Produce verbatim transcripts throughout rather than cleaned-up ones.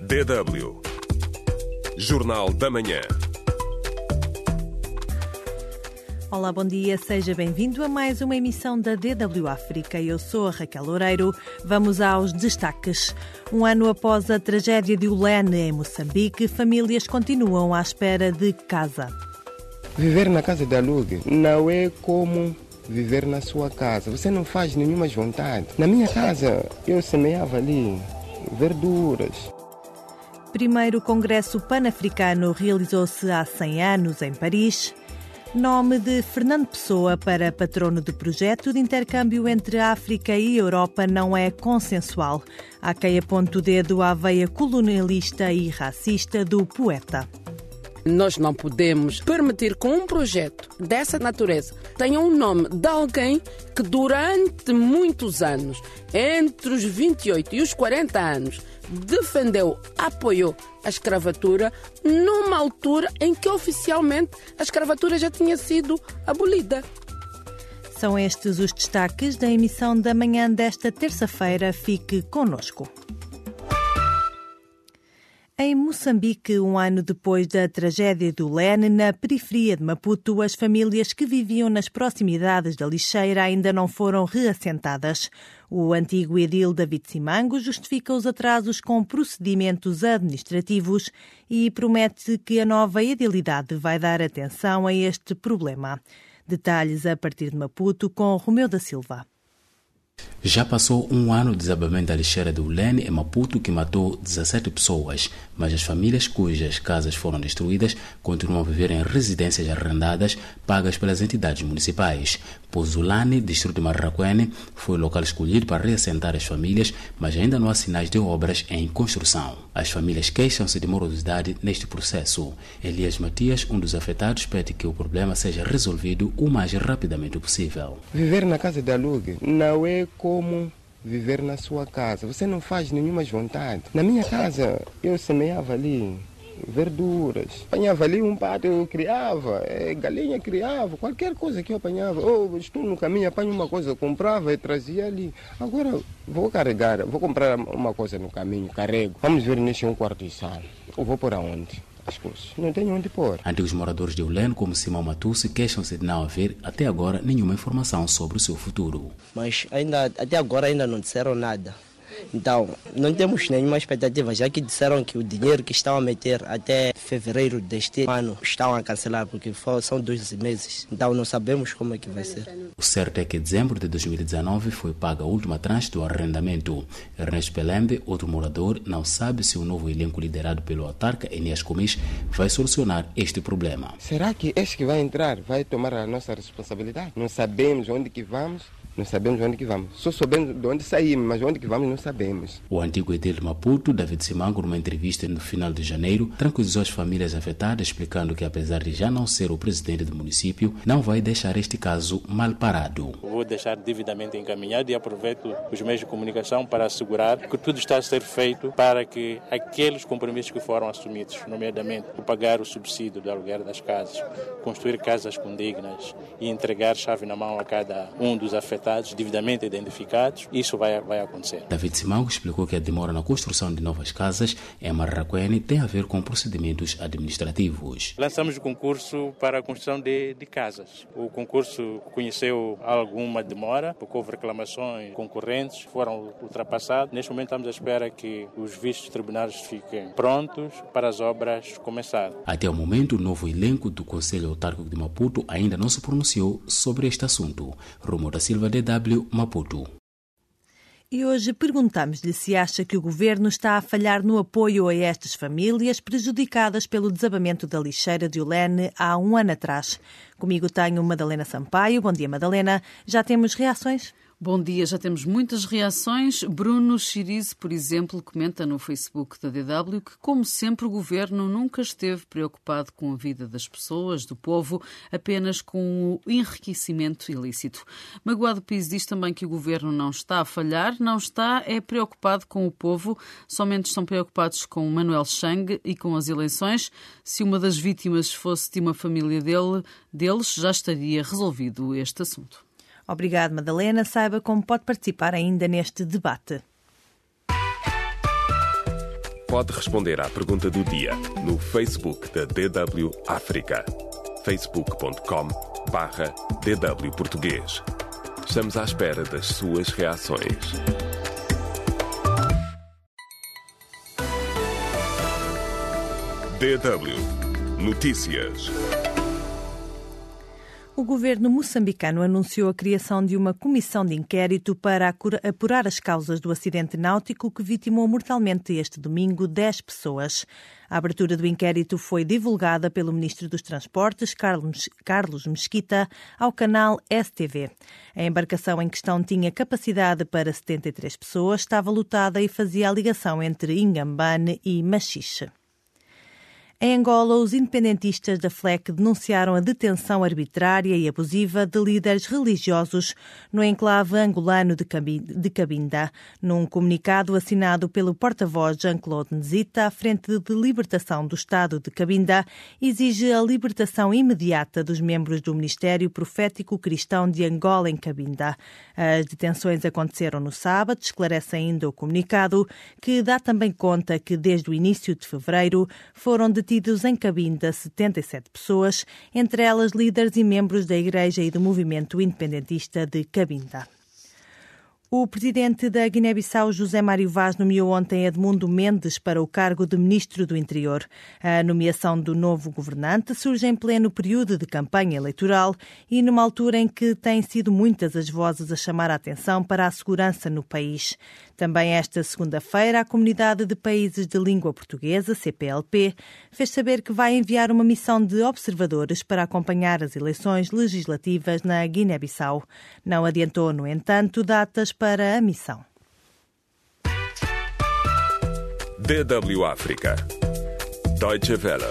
D W. Jornal da Manhã. Olá, bom dia, seja bem-vindo a mais uma emissão da D W África. Eu sou a Raquel Loureiro. Vamos aos destaques. Um ano após a tragédia de Ulene, em Moçambique, famílias continuam à espera de casa. Viver na casa de alugue não é como viver na sua casa. Você não faz nenhuma vontade. Na minha casa, eu semeava ali verduras. Primeiro Congresso Pan-Africano realizou-se há cem anos em Paris. Nome de Fernando Pessoa para patrono de projeto de intercâmbio entre África e Europa não é consensual. Há quem aponte o dedo à veia colonialista e racista do poeta. Nós não podemos permitir que um projeto dessa natureza tenha um nome de alguém que durante muitos anos, entre os vinte e oito e os quarenta anos, defendeu, apoiou a escravatura numa altura em que oficialmente a escravatura já tinha sido abolida. São estes os destaques da emissão da manhã desta terça-feira. Fique connosco. Em Moçambique, um ano depois da tragédia de Ulene, na periferia de Maputo, as famílias que viviam nas proximidades da lixeira ainda não foram reassentadas. O antigo edil David Simango justifica os atrasos com procedimentos administrativos e promete que a nova edilidade vai dar atenção a este problema. Detalhes a partir de Maputo com Romeu da Silva. Já passou um ano do desabamento da lixeira de Ulene em Maputo, que matou dezassete pessoas, mas as famílias cujas casas foram destruídas continuam a viver em residências arrendadas pagas pelas entidades municipais. Pozulane, distrito de Marraquene, foi o local escolhido para reassentar as famílias, mas ainda não há sinais de obras em construção. As famílias queixam-se de morosidade neste processo. Elias Matias, um dos afetados, pede que o problema seja resolvido o mais rapidamente possível. Viver na casa de alugue não é como viver na sua casa. Você não faz nenhuma vontade. Na minha casa, eu semeava ali verduras. Apanhava ali um pato, eu criava, é, galinha criava, qualquer coisa que eu apanhava. Ou estou no caminho, apanho uma coisa, eu comprava e trazia ali. Agora vou carregar, vou comprar uma coisa no caminho, carrego. Vamos ver neste um quarto de sala. Eu vou por aonde? As coisas. Não tenho onde pôr. Antigos moradores de Ulene, como Simão Matusse, queixam-se de não haver, até agora, nenhuma informação sobre o seu futuro. Mas ainda, até agora ainda não disseram nada. Então, não temos nenhuma expectativa, já que disseram que o dinheiro que estão a meter até fevereiro deste ano estão a cancelar, porque são doze meses. Então, não sabemos como é que vai ser. O certo é que em dezembro de dois mil e dezenove foi paga a última tranche do arrendamento. Ernesto Pelembe, outro morador, não sabe se o novo elenco liderado pelo autarca Enéas Comis vai solucionar este problema. Será que este que vai entrar vai tomar a nossa responsabilidade? Não sabemos onde que vamos. Não sabemos onde que vamos. Só sabemos de onde saímos, mas onde que vamos não sabemos. O antigo edil de Maputo, David Simango, numa entrevista no final de janeiro, tranquilizou as famílias afetadas, explicando que, apesar de já não ser o presidente do município, não vai deixar este caso mal parado. Vou deixar devidamente encaminhado e aproveito os meios de comunicação para assegurar que tudo está a ser feito para que aqueles compromissos que foram assumidos, nomeadamente o pagar o subsídio do aluguer das casas, construir casas condignas e entregar chave na mão a cada um dos afetados, devidamente identificados, isso vai, vai acontecer. David Simango explicou que a demora na construção de novas casas em Marraquene tem a ver com procedimentos administrativos. Lançamos o concurso para a construção de, de casas. O concurso conheceu alguma demora, porque houve reclamações concorrentes, foram ultrapassados. Neste momento estamos à espera que os vistos tribunais fiquem prontos para as obras começarem. Até o momento, o novo elenco do Conselho Autárquico de Maputo ainda não se pronunciou sobre este assunto. Romeu da Silva, D W, Maputo. E hoje perguntamos-lhe se acha que o governo está a falhar no apoio a estas famílias prejudicadas pelo desabamento da lixeira de Ulene há um ano atrás. Comigo tenho Madalena Sampaio. Bom dia, Madalena. Já temos reações? Bom dia, já temos muitas reações. Bruno Chirize, por exemplo, comenta no Facebook da D W que, como sempre, o governo nunca esteve preocupado com a vida das pessoas, do povo, apenas com o enriquecimento ilícito. Magoado Pires diz também que o governo não está a falhar, não está é preocupado com o povo, somente estão preocupados com Manuel Chang e com as eleições. Se uma das vítimas fosse de uma família dele, deles, já estaria resolvido este assunto. Obrigado, Madalena. Saiba como pode participar ainda neste debate. pode responder à pergunta do dia no Facebook da D W África. facebook ponto com barra D W Português. Estamos à espera das suas reações. D W Notícias. O governo moçambicano anunciou a criação de uma comissão de inquérito para apurar as causas do acidente náutico que vitimou mortalmente este domingo dez pessoas. A abertura do inquérito foi divulgada pelo Ministro dos Transportes, Carlos Mesquita, ao canal S T V. A embarcação em questão tinha capacidade para setenta e três pessoas, estava lotada e fazia a ligação entre Inhambane e Machixe. Em Angola, os independentistas da F L E C denunciaram a detenção arbitrária e abusiva de líderes religiosos no enclave angolano de Cabinda. Num comunicado assinado pelo porta-voz Jean-Claude Nzita, a Frente de Libertação do Estado de Cabinda exige a libertação imediata dos membros do Ministério Profético Cristão de Angola em Cabinda. As detenções aconteceram no sábado, esclarece ainda o comunicado, que dá também conta que desde o início de fevereiro foram detidos em Cabinda setenta e sete pessoas, entre elas líderes e membros da Igreja e do movimento independentista de Cabinda. O presidente da Guiné-Bissau, José Mário Vaz, nomeou ontem Edmundo Mendes para o cargo de Ministro do Interior. A nomeação do novo governante surge em pleno período de campanha eleitoral e numa altura em que têm sido muitas as vozes a chamar a atenção para a segurança no país. Também esta segunda-feira, a Comunidade de Países de Língua Portuguesa, C P L P, fez saber que vai enviar uma missão de observadores para acompanhar as eleições legislativas na Guiné-Bissau. Não adiantou, no entanto, datas para a missão. D W África. Deutsche Welle.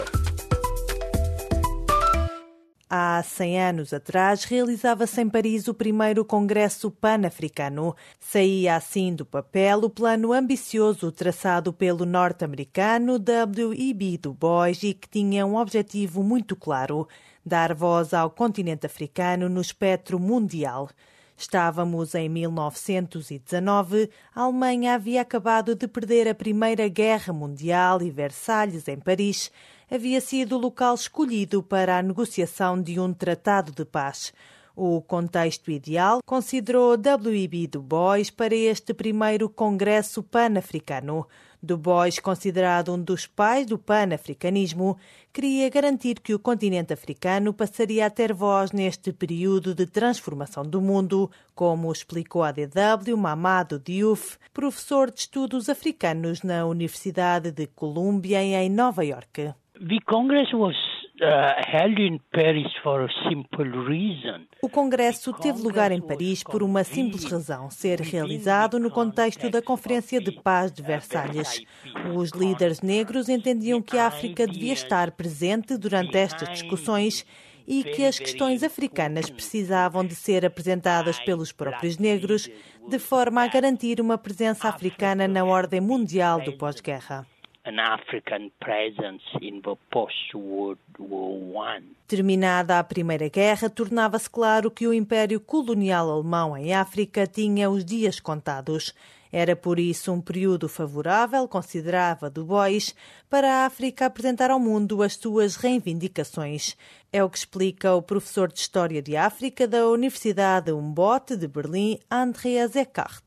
Há cem anos atrás, realizava-se em Paris o primeiro Congresso Pan-Africano. Saía assim do papel o plano ambicioso traçado pelo norte-americano W E B Du Bois e que tinha um objetivo muito claro: dar voz ao continente africano no espectro mundial. Estávamos em mil novecentos e dezanove, a Alemanha havia acabado de perder a Primeira Guerra Mundial e Versalhes, em Paris, havia sido o local escolhido para a negociação de um tratado de paz. O contexto ideal considerou W E B Du Bois para este primeiro Congresso Pan-Africano. Du Bois, considerado um dos pais do pan-africanismo, queria garantir que o continente africano passaria a ter voz neste período de transformação do mundo, como explicou à D W Mamadou Diouf, professor de estudos africanos na Universidade de Columbia, em Nova Iorque. The Congress was uh, held in Paris for a simple reason. O Congresso teve lugar em Paris por uma simples razão: ser realizado no contexto da Conferência de Paz de Versalhes. Os líderes negros entendiam que a África devia estar presente durante estas discussões e que as questões africanas precisavam de ser apresentadas pelos próprios negros, de forma a garantir uma presença africana na ordem mundial do pós-guerra. An African presence in the post-World War One. Terminada a Primeira Guerra, tornava-se claro que o Império Colonial Alemão em África tinha os dias contados. Era por isso um período favorável, considerava Du Bois, para a África apresentar ao mundo as suas reivindicações. É o que explica o professor de História de África da Universidade Humboldt de Berlim, Andreas Eckart.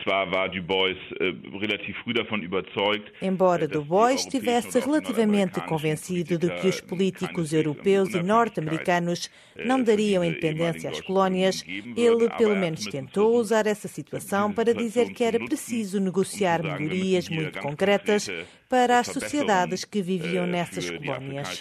Embora Du Bois estivesse relativamente convencido de que os políticos europeus e norte-americanos não dariam independência às colónias, ele pelo menos tentou usar essa situação para dizer que era preciso negociar melhorias muito concretas para as sociedades que viviam nessas colónias.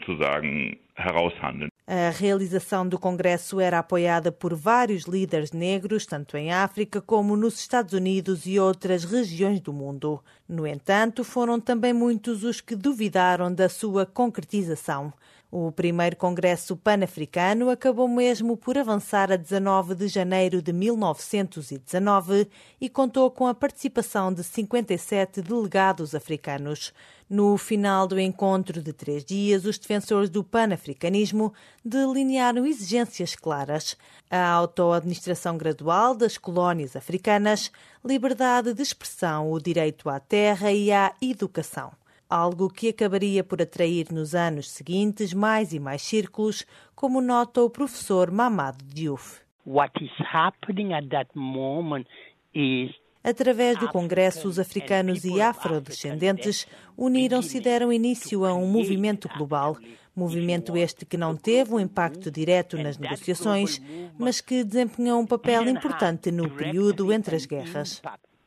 A realização do Congresso era apoiada por vários líderes negros, tanto em África como nos Estados Unidos e outras regiões do mundo. No entanto, foram também muitos os que duvidaram da sua concretização. O primeiro Congresso Pan-Africano acabou mesmo por avançar a dezanove de janeiro de mil novecentos e dezanove e contou com a participação de cinquenta e sete delegados africanos. No final do encontro de três dias, os defensores do pan-africanismo delinearam exigências claras: a autoadministração gradual das colónias africanas, liberdade de expressão, o direito à terra e à educação. Algo que acabaria por atrair nos anos seguintes mais e mais círculos, como nota o professor Mamadou Diouf. What is happening at that moment is Através do Congresso, os africanos e afrodescendentes uniram-se e deram início a um movimento global. Movimento este que não teve um impacto direto nas negociações, mas que desempenhou um papel importante no período entre as guerras.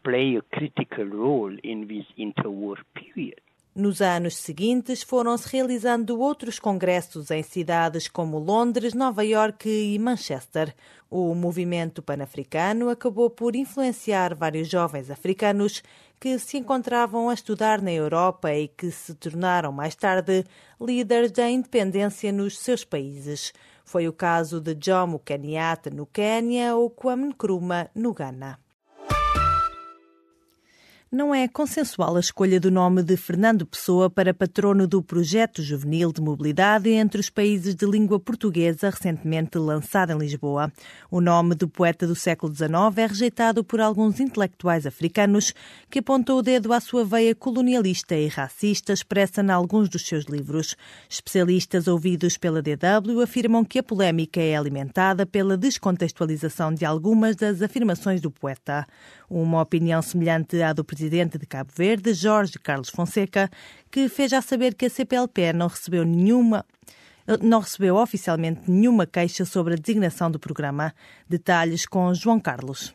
Nos anos seguintes, foram-se realizando outros congressos em cidades como Londres, Nova Iorque e Manchester. O movimento pan-africano acabou por influenciar vários jovens africanos que se encontravam a estudar na Europa e que se tornaram mais tarde líderes da independência nos seus países. Foi o caso de Jomo Kenyatta no Quênia ou Kwame Nkrumah no Ghana. Não é consensual a escolha do nome de Fernando Pessoa para patrono do Projeto Juvenil de Mobilidade entre os países de língua portuguesa recentemente lançado em Lisboa. O nome do poeta do século dezenove é rejeitado por alguns intelectuais africanos que apontam o dedo à sua veia colonialista e racista expressa em alguns dos seus livros. Especialistas ouvidos pela D W afirmam que a polémica é alimentada pela descontextualização de algumas das afirmações do poeta. Uma opinião semelhante à do presidente de Cabo Verde, Jorge Carlos Fonseca, que fez já saber que a C P L P não recebeu nenhuma, não recebeu oficialmente nenhuma queixa sobre a designação do programa. Detalhes com João Carlos.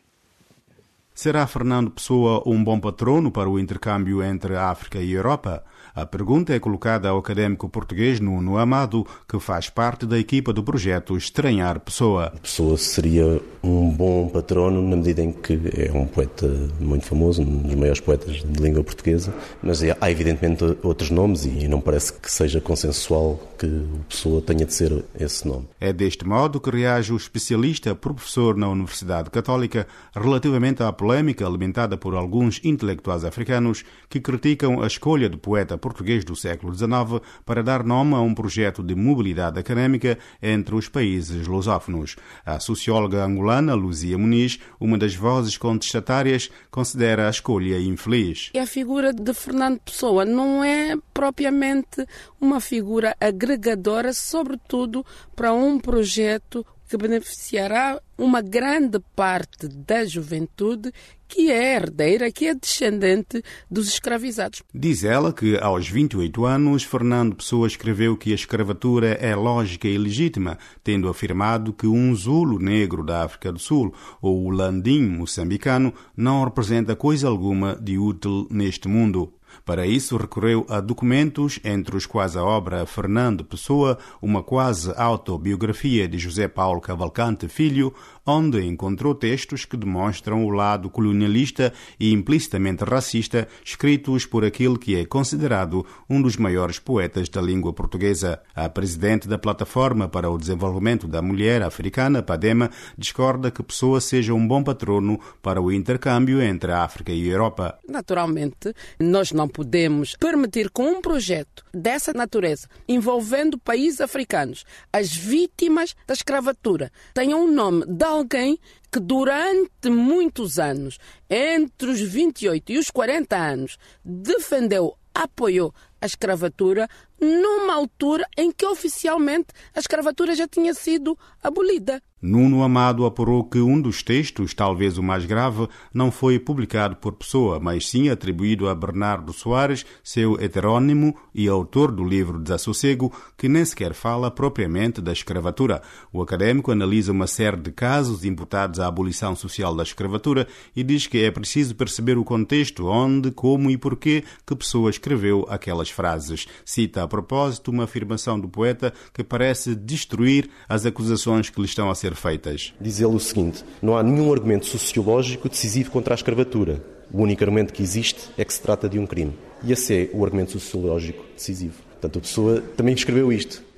Será Fernando Pessoa um bom patrono para o intercâmbio entre a África e a Europa? A pergunta é colocada ao académico português Nuno Amado, que faz parte da equipa do projeto Estranhar Pessoa. Pessoa seria um bom patrono na medida em que é um poeta muito famoso, um dos maiores poetas de língua portuguesa, mas há evidentemente outros nomes e não parece que seja consensual que o Pessoa tenha de ser esse nome. É deste modo que reage o especialista professor na Universidade Católica relativamente à polémica alimentada por alguns intelectuais africanos que criticam a escolha do poeta português do século dezenove para dar nome a um projeto de mobilidade académica entre os países lusófonos. A socióloga angolana Luzia Muniz, uma das vozes contestatárias, considera a escolha infeliz. A figura de Fernando Pessoa não é propriamente uma figura agregadora, sobretudo para um projeto que beneficiará uma grande parte da juventude que é herdeira, que é descendente dos escravizados. Diz ela que, aos vinte e oito anos, Fernando Pessoa escreveu que a escravatura é lógica e legítima, tendo afirmado que um zulo negro da África do Sul ou o landim moçambicano não representa coisa alguma de útil neste mundo. Para isso, recorreu a documentos, entre os quais a obra Fernando Pessoa, uma quase autobiografia de José Paulo Cavalcante Filho, onde encontrou textos que demonstram o lado colonialista e implicitamente racista, escritos por aquele que é considerado um dos maiores poetas da língua portuguesa. A presidente da Plataforma para o Desenvolvimento da Mulher Africana, PADEMA, discorda que Pessoa seja um bom patrono para o intercâmbio entre a África e a Europa. Naturalmente, nós não podemos permitir que um projeto dessa natureza, envolvendo países africanos, as vítimas da escravatura, tenham um nome de alguém que durante muitos anos, entre os vinte e oito e os quarenta anos, defendeu, apoiou a escravatura numa altura em que oficialmente a escravatura já tinha sido abolida. Nuno Amado apurou que um dos textos, talvez o mais grave, não foi publicado por Pessoa, mas sim atribuído a Bernardo Soares, seu heterônimo e autor do livro Desassossego, que nem sequer fala propriamente da escravatura. O académico analisa uma série de casos imputados à abolição social da escravatura e diz que é preciso perceber o contexto, onde, como e porquê que Pessoa escreveu aquelas frases. Cita a propósito uma afirmação do poeta que parece destruir as acusações que lhe estão a ser feitas. Diz ele o seguinte: não há nenhum argumento sociológico decisivo contra a escravatura. O único argumento que existe é que se trata de um crime. E esse é o argumento sociológico decisivo. Portanto, a Pessoa também escreveu isto.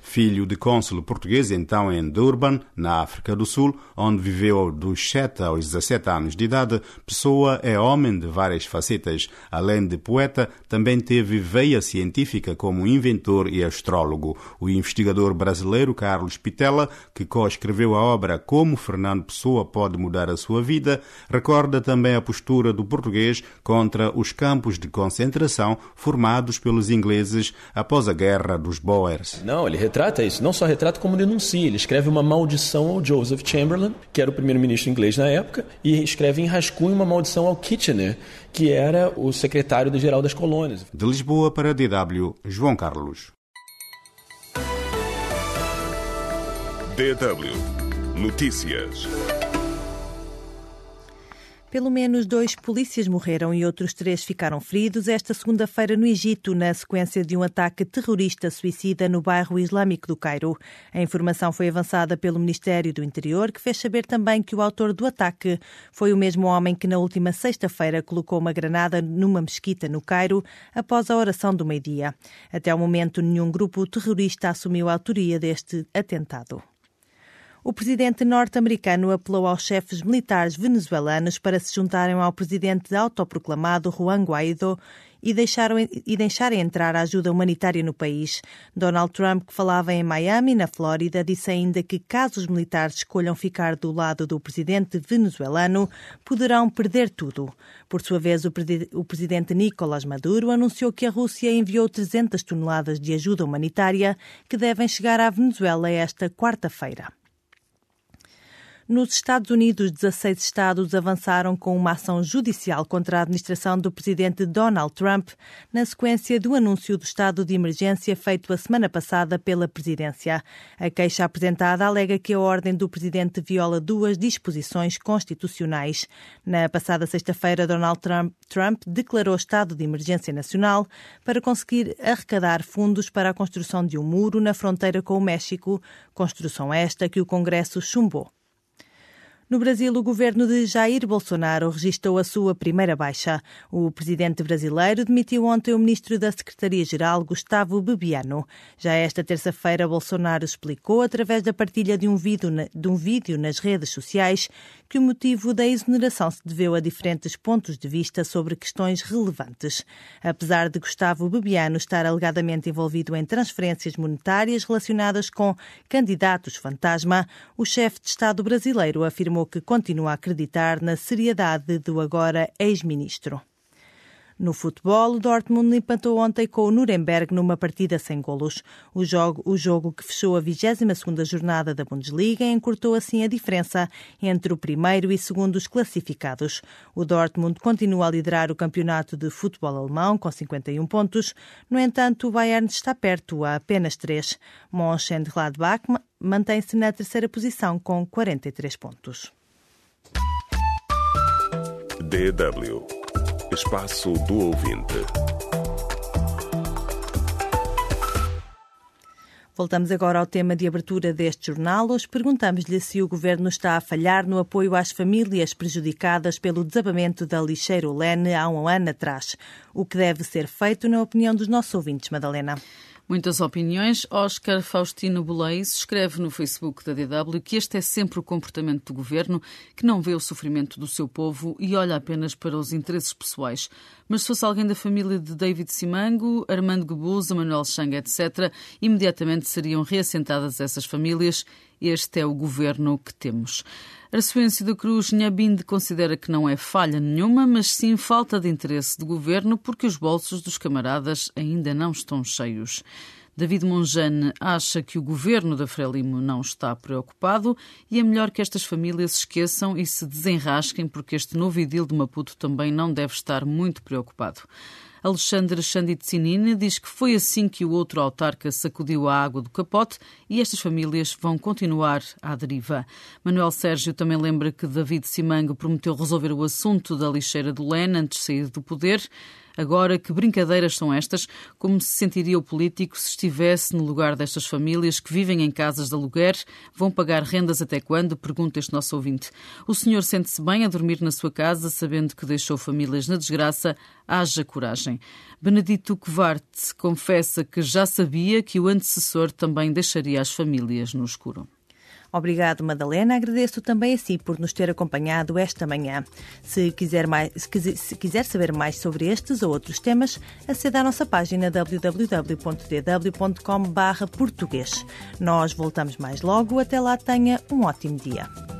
Filho de cônsul português, então em Durban, na África do Sul, onde viveu dos sete aos dezassete anos de idade, Pessoa é homem de várias facetas. Além de poeta, também teve veia científica como inventor e astrólogo. O investigador brasileiro Carlos Pitella, que co-escreveu a obra Como Fernando Pessoa Pode Mudar a Sua Vida, recorda também a postura do português contra os campos de concentração formados pelos ingleses após a Guerra dos Boers. Não, ele retrata isso. Não só retrata, como denuncia. Ele escreve uma maldição ao Joseph Chamberlain, que era o primeiro-ministro inglês na época, e escreve em rascunho uma maldição ao Kitchener, que era o secretário-geral das colônias. De Lisboa para a D W, João Carlos. D W Notícias. Pelo menos dois polícias morreram e outros três ficaram feridos esta segunda-feira no Egito, na sequência de um ataque terrorista suicida no bairro islâmico do Cairo. A informação foi avançada pelo Ministério do Interior, que fez saber também que o autor do ataque foi o mesmo homem que na última sexta-feira colocou uma granada numa mesquita no Cairo após a oração do meio-dia. Até ao momento, nenhum grupo terrorista assumiu a autoria deste atentado. O presidente norte-americano apelou aos chefes militares venezuelanos para se juntarem ao presidente autoproclamado Juan Guaidó e, deixaram, e deixarem entrar a ajuda humanitária no país. Donald Trump, que falava em Miami, na Flórida, disse ainda que caso os militares escolham ficar do lado do presidente venezuelano, poderão perder tudo. Por sua vez, o, pre- o presidente Nicolás Maduro anunciou que a Rússia enviou trezentas toneladas de ajuda humanitária que devem chegar à Venezuela esta quarta-feira. Nos Estados Unidos, dezasseis estados avançaram com uma ação judicial contra a administração do presidente Donald Trump, na sequência do anúncio do estado de emergência feito a semana passada pela presidência. A queixa apresentada alega que a ordem do presidente viola duas disposições constitucionais. Na passada sexta-feira, Donald Trump, Trump declarou estado de emergência nacional para conseguir arrecadar fundos para a construção de um muro na fronteira com o México, construção esta que o Congresso chumbou. No Brasil, o governo de Jair Bolsonaro registrou a sua primeira baixa. O presidente brasileiro demitiu ontem o ministro da Secretaria-Geral, Gustavo Bebiano. Já esta terça-feira, Bolsonaro explicou, através da partilha de um vídeo, de um vídeo nas redes sociais, que o motivo da exoneração se deveu a diferentes pontos de vista sobre questões relevantes. Apesar de Gustavo Bebiano estar alegadamente envolvido em transferências monetárias relacionadas com candidatos fantasma, o chefe de Estado brasileiro afirmou que continua a acreditar na seriedade do agora ex-ministro. No futebol, o Dortmund empatou ontem com o Nuremberg numa partida sem golos. O jogo, o jogo que fechou a vigésima segunda jornada da Bundesliga encurtou assim a diferença entre o primeiro e segundo classificados. O Dortmund continua a liderar o campeonato de futebol alemão com cinquenta e um pontos. No entanto, o Bayern está perto a apenas três. Mönchengladbach mantém-se na terceira posição com quarenta e três pontos. D W Espaço do Ouvinte. Voltamos agora ao tema de abertura deste jornal. Hoje perguntamos-lhe se o Governo está a falhar no apoio às famílias prejudicadas pelo desabamento da lixeira Lene há um ano atrás. O que deve ser feito, na opinião dos nossos ouvintes, Madalena? Muitas opiniões. Oscar Faustino Boleis escreve no Facebook da D W que este é sempre o comportamento do governo, que não vê o sofrimento do seu povo e olha apenas para os interesses pessoais. Mas se fosse alguém da família de David Simango, Armando Guebuza, Manuel Chang, etcétera, imediatamente seriam reassentadas essas famílias. Este é o governo que temos. Arçoencio da Cruz Nhabinde considera que não é falha nenhuma, mas sim falta de interesse do governo, porque os bolsos dos camaradas ainda não estão cheios. David Monjane acha que o governo da Frelimo não está preocupado e é melhor que estas famílias se esqueçam e se desenrasquem, porque este novo edil de Maputo também não deve estar muito preocupado. Alexandre Xanditsinine diz que foi assim que o outro autarca sacudiu a água do capote e estas famílias vão continuar à deriva. Manuel Sérgio também lembra que David Simango prometeu resolver o assunto da lixeira do Lene antes de sair do poder. Agora, que brincadeiras são estas? Como se sentiria o político se estivesse no lugar destas famílias que vivem em casas de aluguer? Vão pagar rendas até quando? Pergunta este nosso ouvinte. O senhor sente-se bem a dormir na sua casa, sabendo que deixou famílias na desgraça? Haja coragem. Benedito Covarte confessa que já sabia que o antecessor também deixaria as famílias no escuro. Obrigado, Madalena. Agradeço também a si por nos ter acompanhado esta manhã. Se quiser, mais, se quiser saber mais sobre estes ou outros temas, aceda à nossa página w w w ponto d w ponto com barra português. Nós voltamos mais logo. Até lá, tenha um ótimo dia.